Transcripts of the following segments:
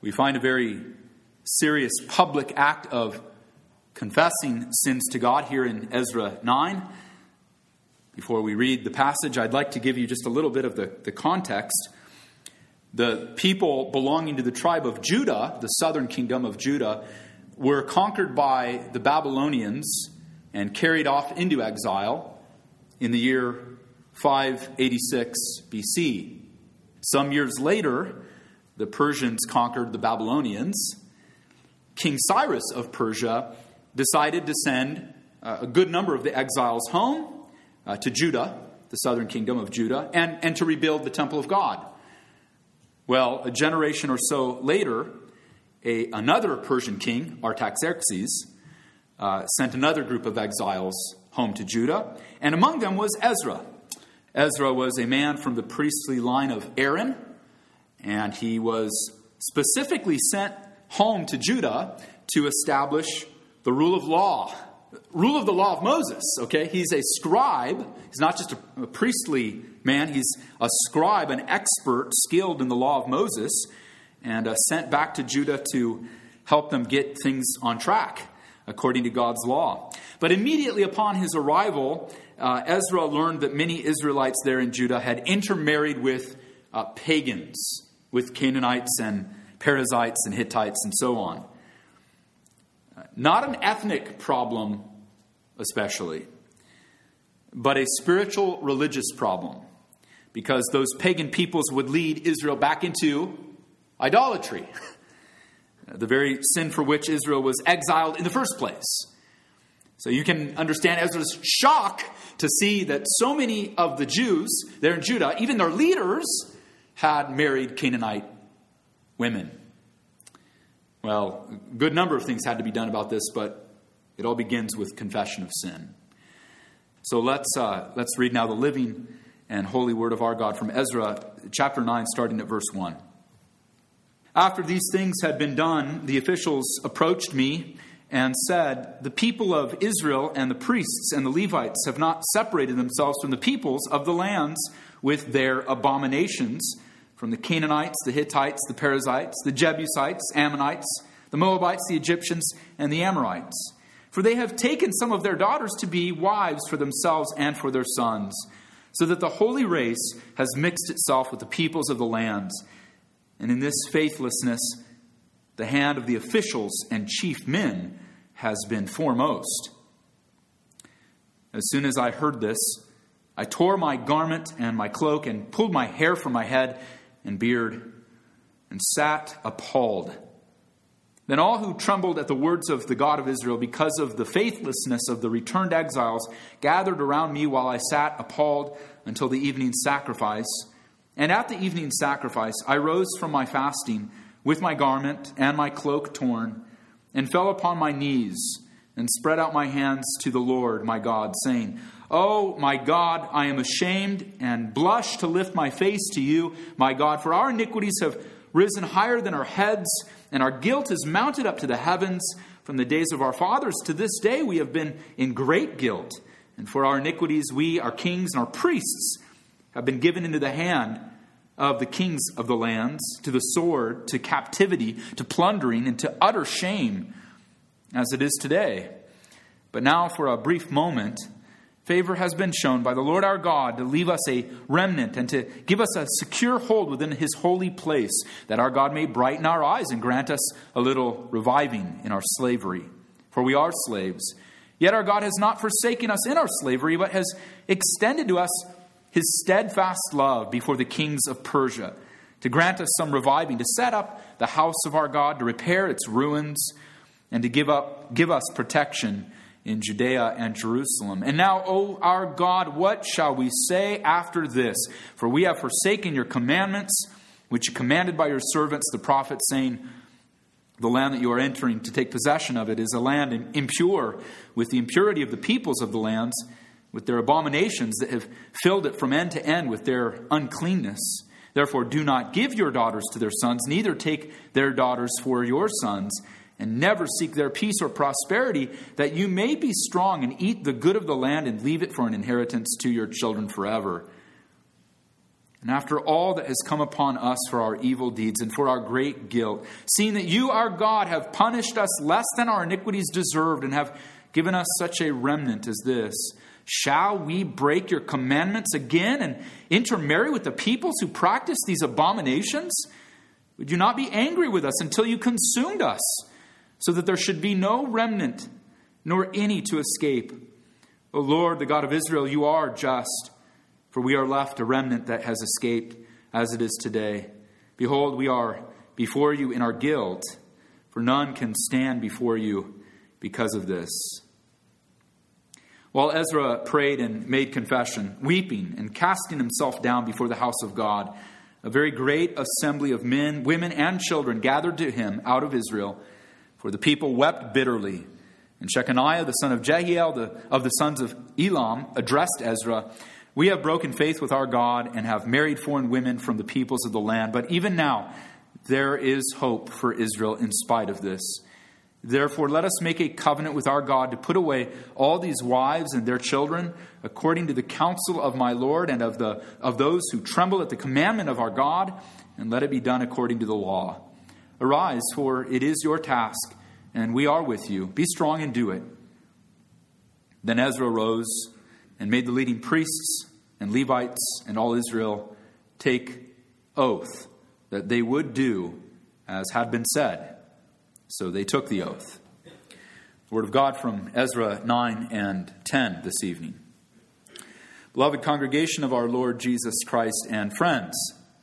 We find a very serious public act of confessing sins to God here in Ezra 9. Before we read the passage, I'd like to give you just a little bit of the context. The people belonging to the tribe of Judah, the southern kingdom of Judah, were conquered by the Babylonians and carried off into exile in the year 586 BC. Some years later, the Persians conquered the Babylonians. King Cyrus of Persia decided to send a good number of the exiles home to Judah, the southern kingdom of Judah, and to rebuild the temple of God. Well, a generation or so later, another Persian king, Artaxerxes, sent another group of exiles home to Judah, and among them was Ezra. Ezra was a man from the priestly line of Aaron, and he was specifically sent home to Judah to establish the rule of law. Rule of the law of Moses, okay? He's a scribe. He's not just a priestly man. He's a scribe, an expert, skilled in the law of Moses, and sent back to Judah to help them get things on track according to God's law. But immediately upon his arrival, Ezra learned that many Israelites there in Judah had intermarried with pagans, with Canaanites and Perizzites and Hittites and so on. Not an ethnic problem especially, but a spiritual religious problem, because those pagan peoples would lead Israel back into idolatry, the very sin for which Israel was exiled in the first place. So you can understand Ezra's shock to see that so many of the Jews there in Judah, even their leaders, had married Canaanite women. Well, a good number of things had to be done about this, but it all begins with confession of sin. So let's read now the living and holy word of our God from Ezra chapter 9, starting at verse 1. After these things had been done, the officials approached me and said, "The people of Israel and the priests and the Levites have not separated themselves from the peoples of the lands with their abominations, from the Canaanites, the Hittites, the Perizzites, the Jebusites, Ammonites, the Moabites, the Egyptians, and the Amorites. For they have taken some of their daughters to be wives for themselves and for their sons, so that the holy race has mixed itself with the peoples of the lands. And in this faithlessness, the hand of the officials and chief men has been foremost." As soon as I heard this, I tore my garment and my cloak and pulled my hair from my head and beard and sat appalled. Then all who trembled at the words of the God of Israel because of the faithlessness of the returned exiles gathered around me while I sat appalled until the evening sacrifice. And at the evening sacrifice, I rose from my fasting with my garment and my cloak torn and fell upon my knees and spread out my hands to the Lord my God, saying, "Oh, my God, I am ashamed and blush to lift my face to you, my God, for our iniquities have risen higher than our heads, and our guilt is mounted up to the heavens. From the days of our fathers to this day we have been in great guilt. And for our iniquities we, our kings and our priests, have been given into the hand of the kings of the lands, to the sword, to captivity, to plundering, and to utter shame, as it is today. But now for a brief moment, favor has been shown by the Lord our God to leave us a remnant and to give us a secure hold within his holy place, that our God may brighten our eyes and grant us a little reviving in our slavery. For we are slaves. Yet our God has not forsaken us in our slavery, but has extended to us his steadfast love before the kings of Persia, to grant us some reviving, to set up the house of our God, to repair its ruins, and to give us protection in Judea and Jerusalem. And now, O our God, what shall we say after this? For we have forsaken your commandments, which you commanded by your servants, the prophets, saying, the land that you are entering to take possession of it is a land impure, with the impurity of the peoples of the lands, with their abominations that have filled it from end to end with their uncleanness. Therefore, do not give your daughters to their sons, neither take their daughters for your sons, and never seek their peace or prosperity, that you may be strong and eat the good of the land and leave it for an inheritance to your children forever. And after all that has come upon us for our evil deeds and for our great guilt, seeing that you, our God, have punished us less than our iniquities deserved and have given us such a remnant as this, shall we break your commandments again and intermarry with the peoples who practice these abominations? Would you not be angry with us until you consumed us, so that there should be no remnant, nor any to escape? O Lord, the God of Israel, you are just, for we are left a remnant that has escaped as it is today. Behold, we are before you in our guilt, for none can stand before you because of this. While Ezra prayed and made confession, weeping and casting himself down before the house of God, a very great assembly of men, women, and children gathered to him out of Israel, for the people wept bitterly. And Shechaniah, the son of Jehiel, of the sons of Elam, addressed Ezra, "We have broken faith with our God and have married foreign women from the peoples of the land. But even now there is hope for Israel in spite of this. Therefore let us make a covenant with our God to put away all these wives and their children, according to the counsel of my Lord and of those who tremble at the commandment of our God, and let it be done according to the law. Arise, for it is your task, and we are with you. Be strong and do it." Then Ezra rose and made the leading priests and Levites and all Israel take oath that they would do as had been said. So they took the oath. The word of God from Ezra 9 and 10 this evening. Beloved congregation of our Lord Jesus Christ and friends,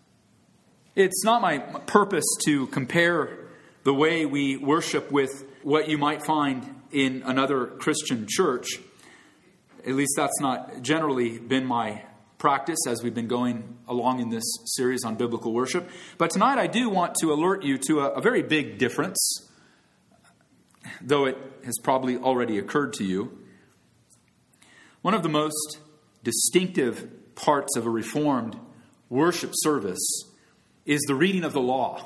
it's not my purpose to compare the way we worship with what you might find in another Christian church. At least that's not generally been my practice as we've been going along in this series on biblical worship. But tonight I do want to alert you to a very big difference, though it has probably already occurred to you. One of the most distinctive parts of a Reformed worship service is the reading of the law.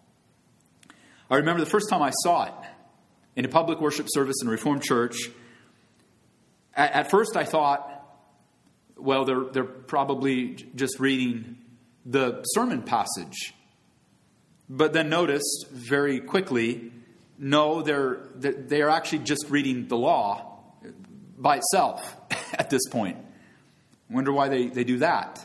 I remember the first time I saw it in a public worship service in a Reformed church. At first I thought, well, they're probably just reading the sermon passage. But then noticed very quickly, no, they are actually just reading the law by itself at this point. I wonder why they do that.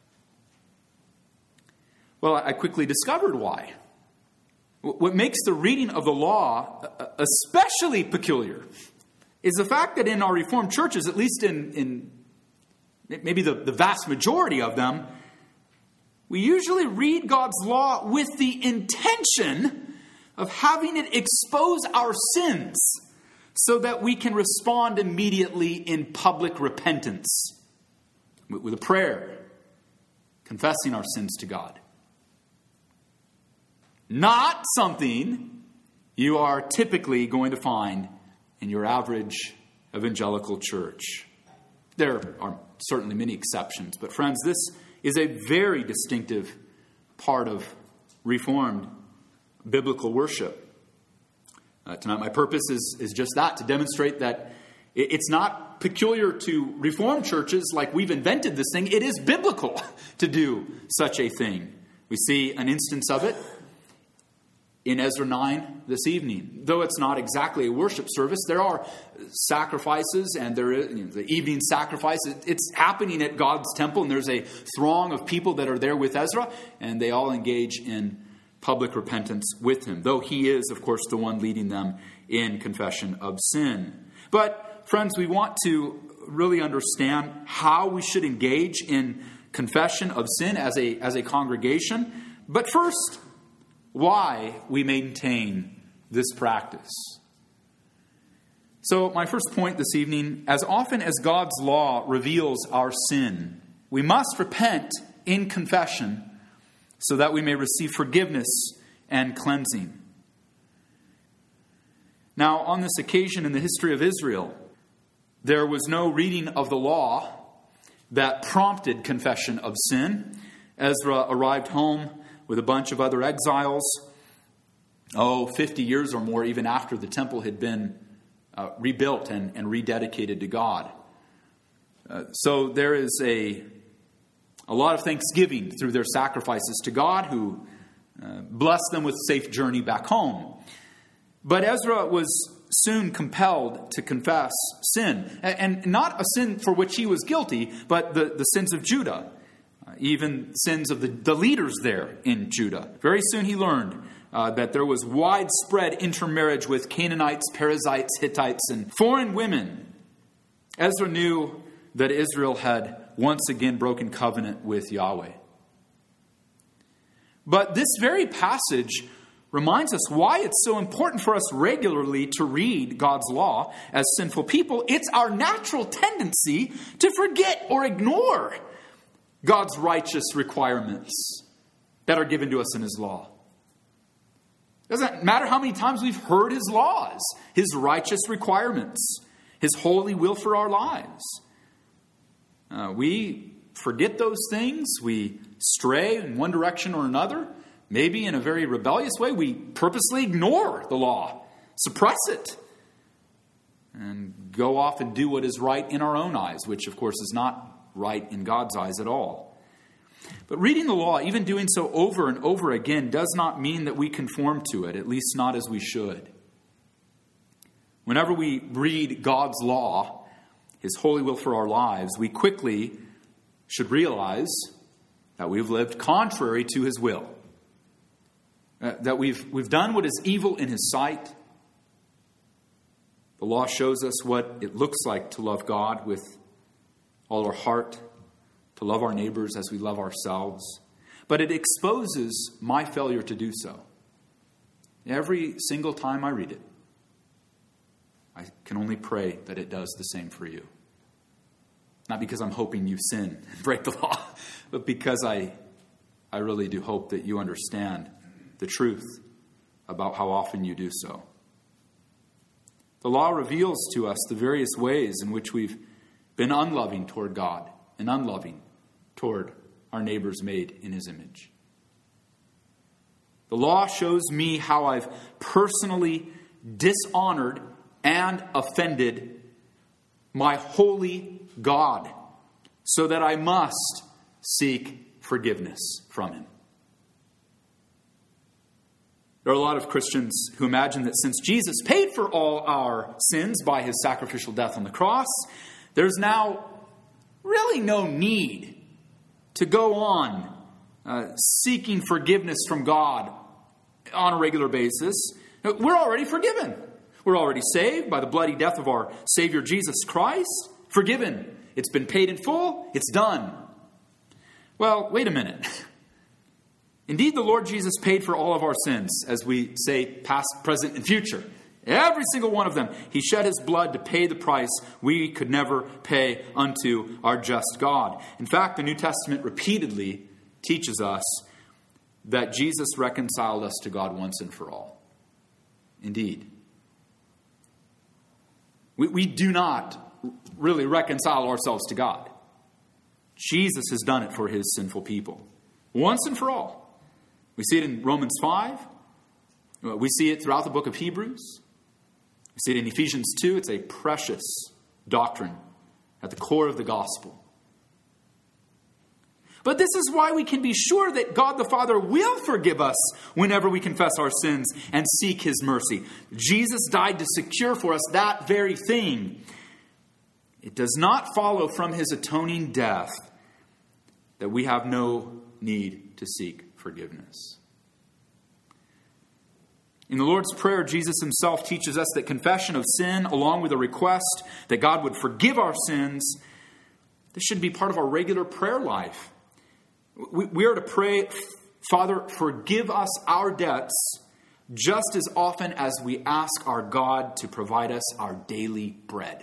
Well, I quickly discovered why. What makes the reading of the law especially peculiar is the fact that in our Reformed churches, at least in maybe the vast majority of them, we usually read God's law with the intention of having it expose our sins so that we can respond immediately in public repentance with a prayer, confessing our sins to God. Not something you are typically going to find in your average evangelical church. There are certainly many exceptions, but friends, this is a very distinctive part of Reformed biblical worship. Tonight my purpose is just that, to demonstrate that it's not peculiar to Reformed churches like we've invented this thing. It is biblical to do such a thing. We see an instance of it in Ezra 9 this evening. Though it's not exactly a worship service, there are sacrifices, and there is the evening sacrifice. It's happening at God's temple, and there's a throng of people that are there with Ezra, and they all engage in public repentance with him, though he is, of course, the one leading them in confession of sin. But, friends, we want to really understand how we should engage in confession of sin as a congregation. But first, why we maintain this practice. So my first point this evening, as often as God's law reveals our sin, we must repent in confession so that we may receive forgiveness and cleansing. Now, on this occasion in the history of Israel, there was no reading of the law that prompted confession of sin. Ezra arrived home with a bunch of other exiles, 50 years or more, even after the temple had been rebuilt and rededicated to God. So there is a a lot of thanksgiving through their sacrifices to God, who blessed them with a safe journey back home. But Ezra was soon compelled to confess sin, and not a sin for which he was guilty, but the sins of Judah, even sins of the leaders there in Judah. Very soon he learned that there was widespread intermarriage with Canaanites, Perizzites, Hittites, and foreign women. Ezra knew that Israel had once again broken covenant with Yahweh. But this very passage reminds us why it's so important for us regularly to read God's law as sinful people. It's our natural tendency to forget or ignore God's righteous requirements that are given to us in His law. It doesn't matter how many times we've heard His laws, His righteous requirements, His holy will for our lives. We forget those things. We stray in one direction or another. Maybe in a very rebellious way, we purposely ignore the law, suppress it, and go off and do what is right in our own eyes, which, of course, is not right in God's eyes at all. But reading the law, even doing so over and over again, does not mean that we conform to it, at least not as we should. Whenever we read God's law, His holy will for our lives, we quickly should realize that we've lived contrary to His will. That we've done what is evil in His sight. The law shows us what it looks like to love God with all our heart, to love our neighbors as we love ourselves. But it exposes my failure to do so. Every single time I read it, I can only pray that it does the same for you. Not because I'm hoping you sin and break the law, but because I really do hope that you understand the truth about how often you do so. The law reveals to us the various ways in which we've been unloving toward God and unloving toward our neighbors made in His image. The law shows me how I've personally dishonored and offended my holy God, so that I must seek forgiveness from Him. There are a lot of Christians who imagine that since Jesus paid for all our sins by His sacrificial death on the cross, there's now really no need to go on seeking forgiveness from God on a regular basis. We're already forgiven. We're already saved by the bloody death of our Savior Jesus Christ. Forgiven. It's been paid in full. It's done. Well, wait a minute. Indeed, the Lord Jesus paid for all of our sins, as we say, past, present, and future. Every single one of them. He shed His blood to pay the price we could never pay unto our just God. In fact, the New Testament repeatedly teaches us that Jesus reconciled us to God once and for all. Indeed. We do not really reconcile ourselves to God. Jesus has done it for His sinful people. Once and for all. We see it in Romans 5. We see it throughout the book of Hebrews. We see it in Ephesians 2. It's a precious doctrine at the core of the gospel. But this is why we can be sure that God the Father will forgive us whenever we confess our sins and seek His mercy. Jesus died to secure for us that very thing. It does not follow from His atoning death that we have no need to seek forgiveness. In the Lord's Prayer, Jesus Himself teaches us that confession of sin, along with a request that God would forgive our sins, this should be part of our regular prayer life. We are to pray, Father, forgive us our debts, just as often as we ask our God to provide us our daily bread.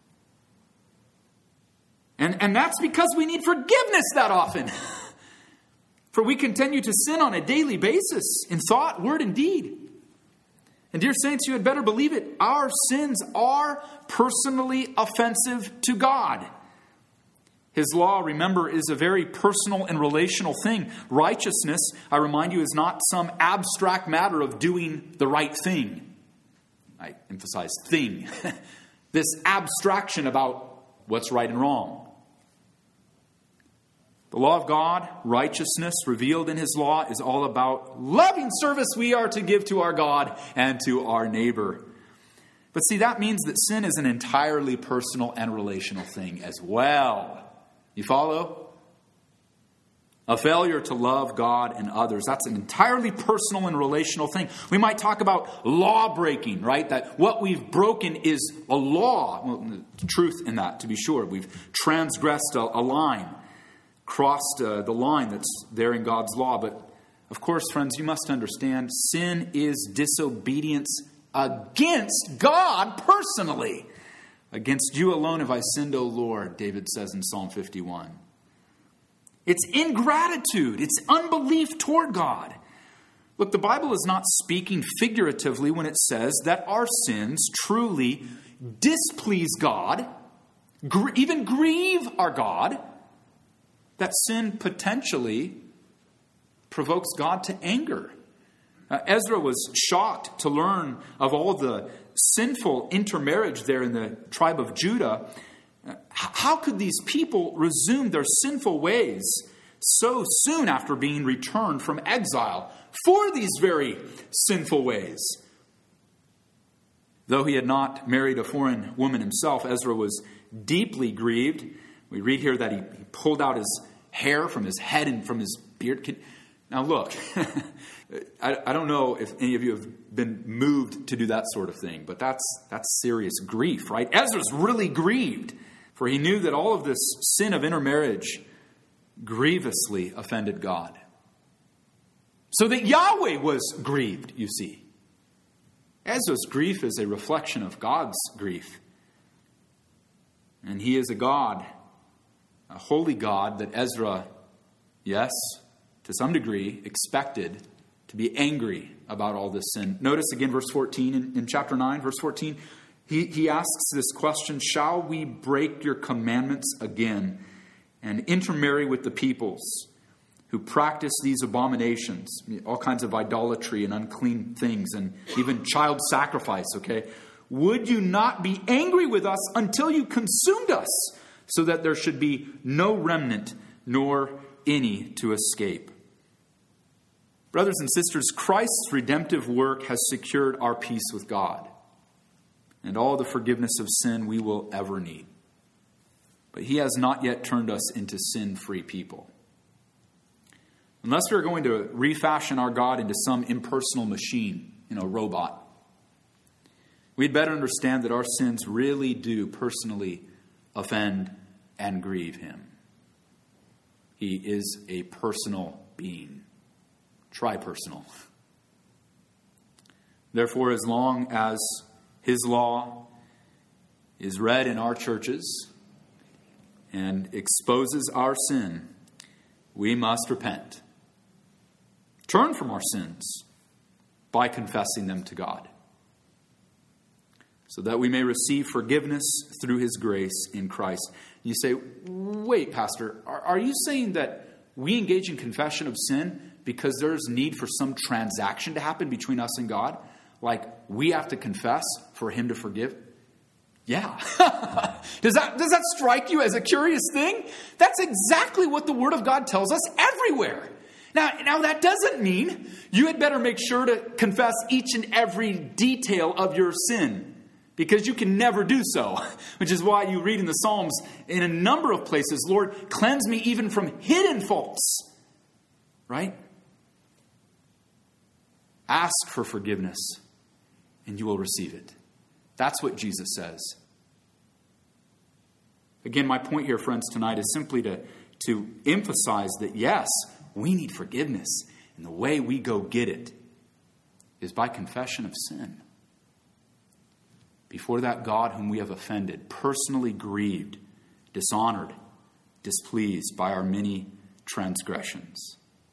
And that's because we need forgiveness that often. For we continue to sin on a daily basis in thought, word, and deed. And dear saints, you had better believe it. Our sins are personally offensive to God. His law, remember, is a very personal and relational thing. Righteousness, I remind you, is not some abstract matter of doing the right thing. I emphasize thing. This abstraction about what's right and wrong. The law of God, righteousness revealed in his law, is all about loving service we are to give to our God and to our neighbor. But see, that means that sin is an entirely personal and relational thing as well. You follow? A failure to love God and others, that's an entirely personal and relational thing. We might talk about law breaking, right? That what we've broken is a law. Well, truth in that, to be sure. We've transgressed a line, crossed the line that's there in God's law. But of course, friends, you must understand, sin is disobedience against God personally. Against you alone have I sinned, O Lord, David says in Psalm 51. It's ingratitude. It's unbelief toward God. Look, the Bible is not speaking figuratively when it says that our sins truly displease God, even grieve our God. That sin potentially provokes God to anger. Ezra was shocked to learn of all the sinful intermarriage there in the tribe of Judah. How could these people resume their sinful ways so soon after being returned from exile for these very sinful ways? Though he had not married a foreign woman himself, Ezra was deeply grieved. We read here that he pulled out his hair from his head and from his beard. Now look, I don't know if any of you have been moved to do that sort of thing, but that's serious grief, right? Ezra's really grieved. For he knew that all of this sin of intermarriage grievously offended God. So that Yahweh was grieved, you see. Ezra's grief is a reflection of God's grief. And he is a God, a holy God that Ezra, yes, to some degree, expected to be angry about all this sin. Notice again verse 14 in chapter 9, verse 14. He asks this question, shall we break your commandments again and intermarry with the peoples who practice these abominations, all kinds of idolatry and unclean things and even child sacrifice, okay? Would you not be angry with us until you consumed us so that there should be no remnant nor any to escape? Brothers and sisters, Christ's redemptive work has secured our peace with God and all the forgiveness of sin we will ever need. But he has not yet turned us into sin-free people. Unless we're going to refashion our God into some impersonal machine, robot, we'd better understand that our sins really do personally offend and grieve him. He is a personal being, tri-personal. Therefore, as long as his law is read in our churches and exposes our sin, we must repent. Turn from our sins by confessing them to God, so that we may receive forgiveness through his grace in Christ. You say, wait, Pastor, are you saying that we engage in confession of sin because there's need for some transaction to happen between us and God? Like we have to confess for him to forgive? Yeah. Does that strike you as a curious thing? That's exactly what the Word of God tells us everywhere. Now that doesn't mean you had better make sure to confess each and every detail of your sin, because you can never do so, which is why you read in the Psalms in a number of places, Lord, cleanse me even from hidden faults, right? Ask for forgiveness and you will receive it. That's what Jesus says. Again, my point here, friends, tonight is simply to emphasize that, yes, we need forgiveness. And the way we go get it is by confession of sin. Before that God whom we have offended, personally grieved, dishonored, displeased by our many transgressions.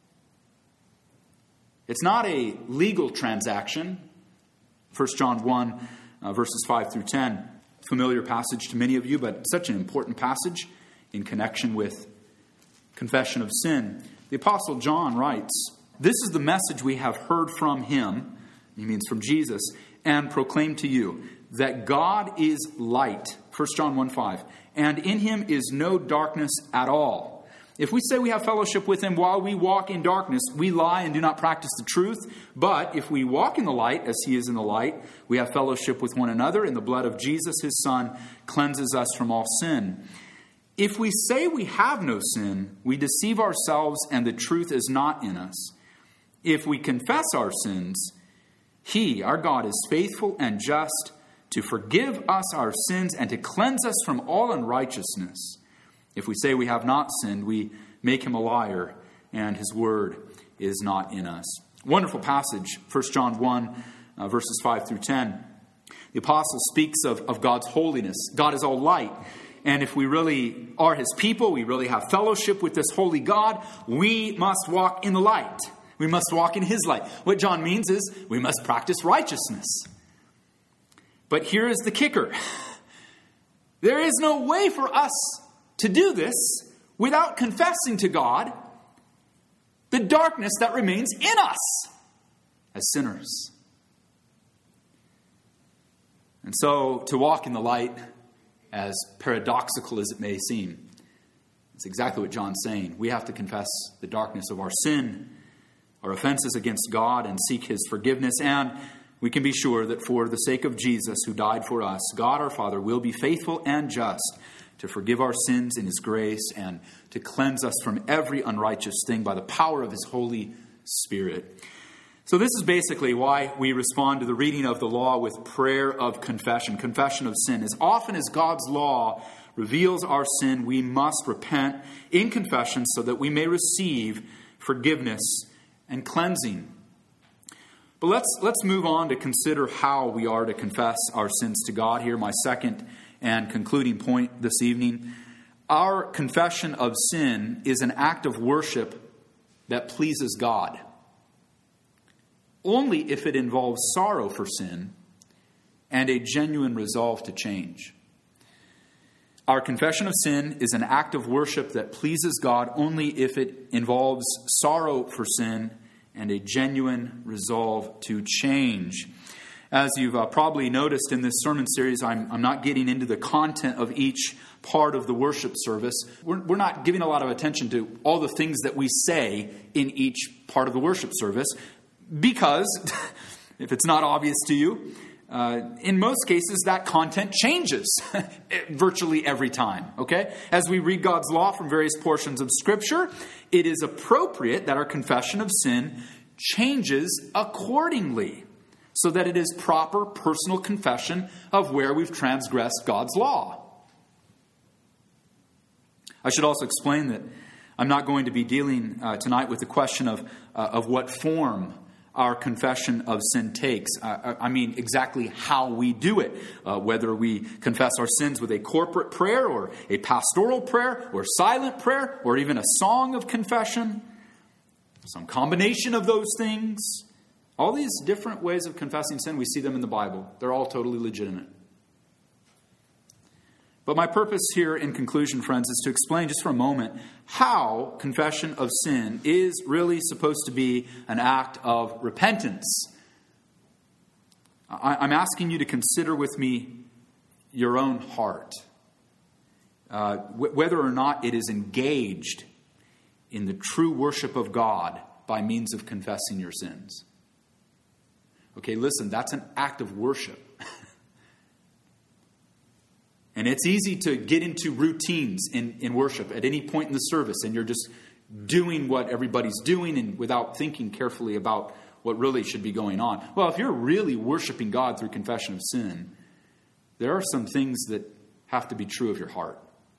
It's not a legal transaction. 1 John 1, verses 5 through 10. Familiar passage to many of you, but such an important passage in connection with confession of sin. The Apostle John writes, "This is the message we have heard from him," he means from Jesus, "and proclaimed to you, that God is light," 1 John 1:5, "and in him is no darkness at all. If we say we have fellowship with him while we walk in darkness, we lie and do not practice the truth. But if we walk in the light as he is in the light, we have fellowship with one another, and the blood of Jesus, his Son, cleanses us from all sin. If we say we have no sin, we deceive ourselves and the truth is not in us. If we confess our sins, he, our God, is faithful and just to forgive us our sins and to cleanse us from all unrighteousness. If we say we have not sinned, we make him a liar, and his word is not in us. Wonderful passage, 1 John 1, verses 5 through 10. The apostle speaks of God's holiness. God is all light. And if we really are his people, we really have fellowship with this holy God, we must walk in the light. We must walk in his light. What John means is we must practice righteousness. But here is the kicker. There is no way for us to do this without confessing to God the darkness that remains in us as sinners. And so to walk in the light, as paradoxical as it may seem, it's exactly what John's saying. We have to confess the darkness of our sin, our offenses against God, and seek his forgiveness. And we can be sure that for the sake of Jesus who died for us, God our Father will be faithful and just to forgive our sins in his grace and to cleanse us from every unrighteous thing by the power of his Holy Spirit. So this is basically why we respond to the reading of the law with prayer of confession of sin. As often as God's law reveals our sin, we must repent in confession so that we may receive forgiveness and cleansing. But let's move on to consider how we are to confess our sins to God. Here, my second and concluding point this evening. Our confession of sin is an act of worship that pleases God, only if it involves sorrow for sin and a genuine resolve to change. Our confession of sin is an act of worship that pleases God only if it involves sorrow for sin and a genuine resolve to change. As you've probably noticed in this sermon series, I'm not getting into the content of each part of the worship service. We're not giving a lot of attention to all the things that we say in each part of the worship service because, if it's not obvious to you, in most cases that content changes virtually every time. Okay? As we read God's law from various portions of Scripture, it is appropriate that our confession of sin changes accordingly, so that it is proper personal confession of where we've transgressed God's law. I should also explain that I'm not going to be dealing tonight with the question of what form our confession of sin takes. I mean exactly how we do it. Whether we confess our sins with a corporate prayer or a pastoral prayer or silent prayer or even a song of confession. Some combination of those things. All these different ways of confessing sin, we see them in the Bible. They're all totally legitimate. But my purpose here in conclusion, friends, is to explain just for a moment how confession of sin is really supposed to be an act of repentance. I'm asking you to consider with me your own heart, whether or not it is engaged in the true worship of God by means of confessing your sins. Okay, listen, that's an act of worship. And it's easy to get into routines in worship at any point in the service, and you're just doing what everybody's doing and without thinking carefully about what really should be going on. Well, if you're really worshiping God through confession of sin, there are some things that have to be true of your heart.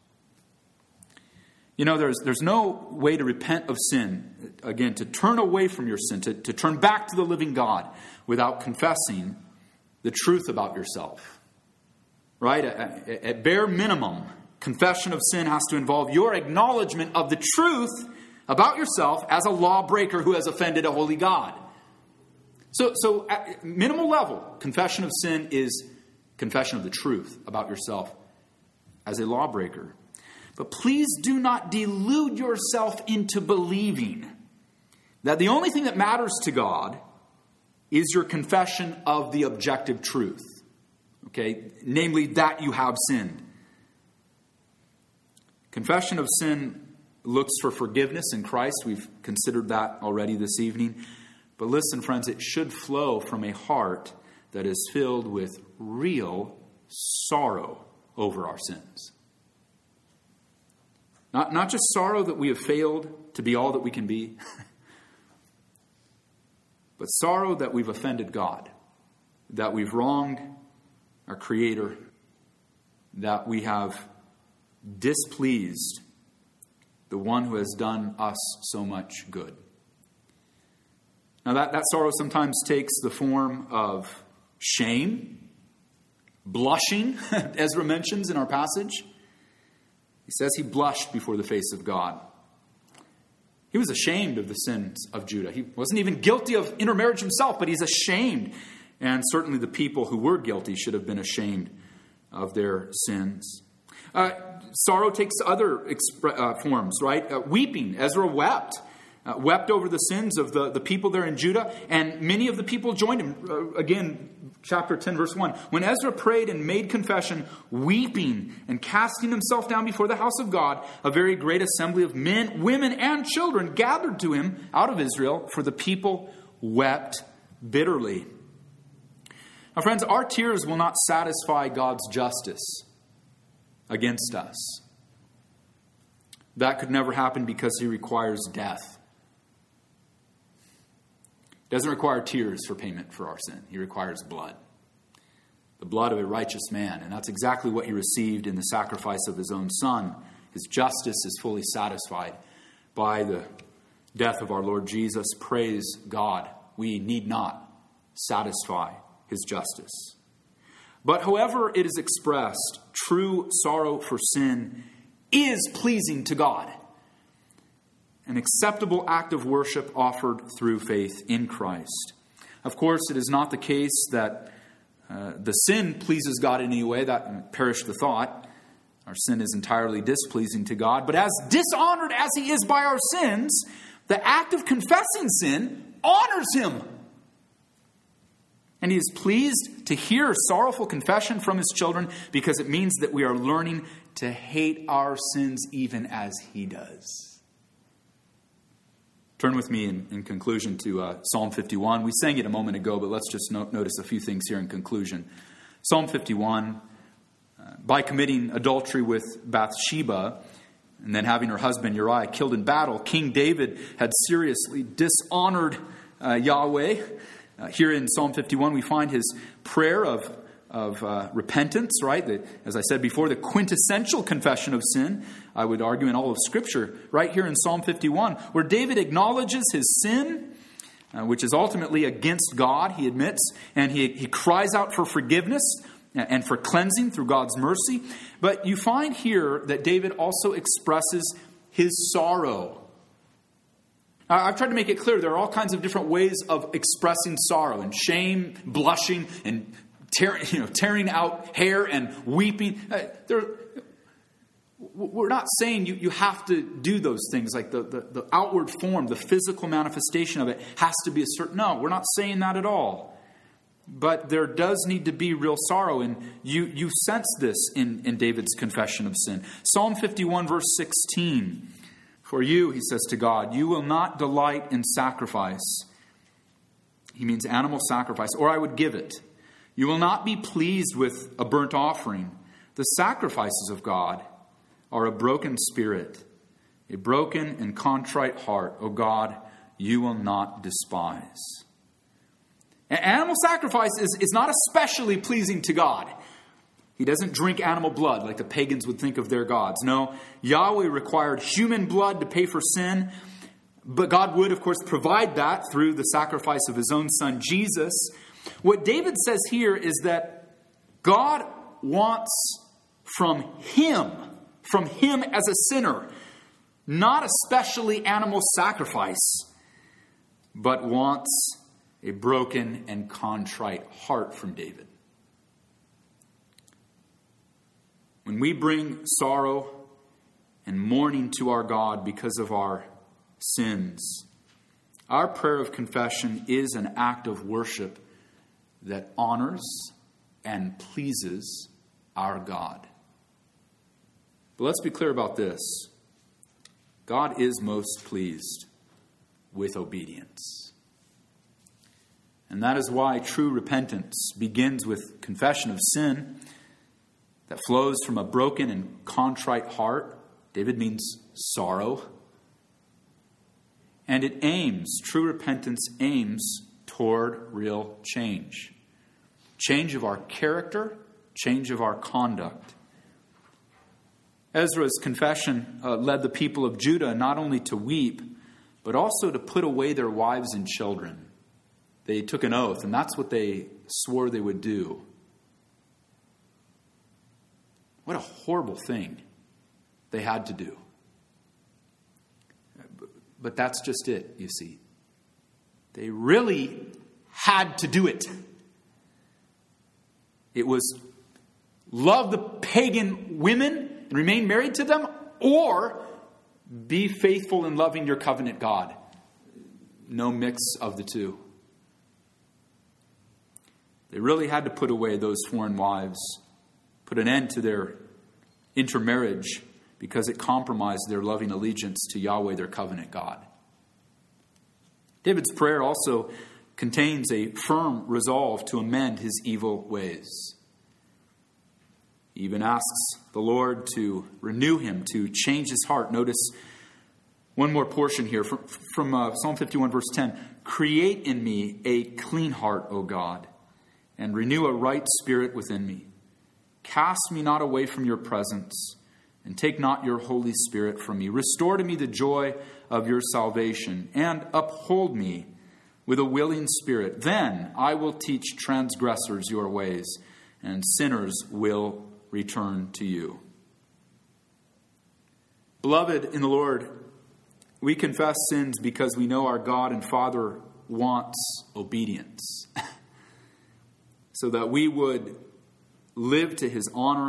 You know, there's no way to repent of sin, again, to turn away from your sin, to turn back to the living God without confessing the truth about yourself. Right? At bare minimum, confession of sin has to involve your acknowledgement of the truth about yourself as a lawbreaker who has offended a holy God. So at minimal level, confession of sin is confession of the truth about yourself as a lawbreaker. But please do not delude yourself into believing that the only thing that matters to God is your confession of the objective truth. Okay, namely that you have sinned. Confession of sin looks for forgiveness in Christ. We've considered that already this evening. But listen, friends, it should flow from a heart that is filled with real sorrow over our sins. Not just sorrow that we have failed to be all that we can be, but sorrow that we've offended God, that we've wronged our Creator, that we have displeased the one who has done us so much good. Now that sorrow sometimes takes the form of shame, blushing, Ezra mentions in our passage. He says he blushed before the face of God. He was ashamed of the sins of Judah. He wasn't even guilty of intermarriage himself, but he's ashamed. And certainly the people who were guilty should have been ashamed of their sins. Sorrow takes other forms, right? Weeping. Ezra wept over the sins of the people there in Judah, and many of the people joined him. Again, chapter 10, verse 1. When Ezra prayed and made confession, weeping and casting himself down before the house of God, a very great assembly of men, women, and children gathered to him out of Israel, for the people wept bitterly. Now, friends, our tears will not satisfy God's justice against us. That could never happen because he requires death. He doesn't require tears for payment for our sin. He requires blood. The blood of a righteous man. And that's exactly what he received in the sacrifice of his own son. His justice is fully satisfied by the death of our Lord Jesus. Praise God. We need not satisfy his justice. But however it is expressed, true sorrow for sin is pleasing to God. An acceptable act of worship offered through faith in Christ. Of course, it is not the case that the sin pleases God in any way. That perished the thought. Our sin is entirely displeasing to God. But as dishonored as he is by our sins, the act of confessing sin honors him. And he is pleased to hear sorrowful confession from his children because it means that we are learning to hate our sins even as he does. Turn with me in conclusion to Psalm 51. We sang it a moment ago, but let's just notice a few things here in conclusion. Psalm 51, by committing adultery with Bathsheba and then having her husband Uriah killed in battle, King David had seriously dishonored Yahweh. Here in Psalm 51, we find his prayer of repentance, right? As I said before, the quintessential confession of sin, I would argue, in all of Scripture, right here in Psalm 51, where David acknowledges his sin, which is ultimately against God, he admits, and he cries out for forgiveness and for cleansing through God's mercy. But you find here that David also expresses his sorrow. I've tried to make it clear there are all kinds of different ways of expressing sorrow, and shame, blushing, and tearing out hair and weeping. We're not saying you have to do those things, like the outward form, the physical manifestation of it has to be a certain... No, we're not saying that at all. But there does need to be real sorrow, and you sense this in David's confession of sin. Psalm 51, verse 16. For you, he says to God, you will not delight in sacrifice. He means animal sacrifice, or I would give it. You will not be pleased with a burnt offering. The sacrifices of God are a broken spirit, a broken and contrite heart. O God, you will not despise. Animal sacrifice is not especially pleasing to God. He doesn't drink animal blood like the pagans would think of their gods. No, Yahweh required human blood to pay for sin. But God would, of course, provide that through the sacrifice of his own son, Jesus. What David says here is that God wants from him as a sinner, not especially animal sacrifice, but wants a broken and contrite heart from David. When we bring sorrow and mourning to our God because of our sins, our prayer of confession is an act of worship that honors and pleases our God. But let's be clear about this. God is most pleased with obedience. And that is why true repentance begins with confession of sin that flows from a broken and contrite heart. David means sorrow. And true repentance aims toward real change. Change of our character, change of our conduct. Ezra's confession led the people of Judah not only to weep, but also to put away their wives and children. They took an oath, and that's what they swore they would do. What a horrible thing they had to do. But that's just it, you see. They really had to do it. It was love the pagan women and remain married to them, or be faithful in loving your covenant God. No mix of the two. They really had to put away those foreign wives, put an end to their intermarriage, because it compromised their loving allegiance to Yahweh, their covenant God. David's prayer also contains a firm resolve to amend his evil ways. He even asks the Lord to renew him, to change his heart. Notice one more portion here from Psalm 51, verse 10. Create in me a clean heart, O God, and renew a right spirit within me. Cast me not away from your presence, and take not your Holy Spirit from me. Restore to me the joy of your salvation, and uphold me with a willing spirit. Then I will teach transgressors your ways, and sinners will return to you. Beloved in the Lord, we confess sins because we know our God and Father wants obedience, so that we would live to his honor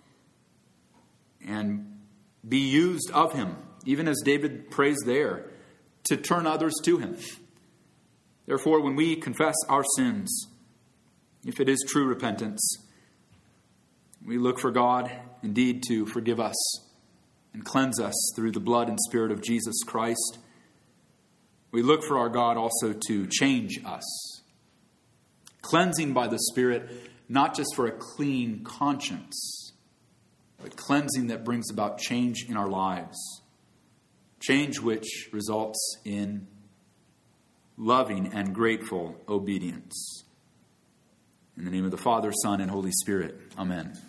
and be used of him, even as David prays there, to turn others to him. Therefore, when we confess our sins, if it is true repentance, we look for God indeed to forgive us and cleanse us through the blood and Spirit of Jesus Christ. We look for our God also to change us. Cleansing by the Spirit, not just for a clean conscience, but cleansing that brings about change in our lives. Change which results in loving and grateful obedience. In the name of the Father, Son, and Holy Spirit. Amen.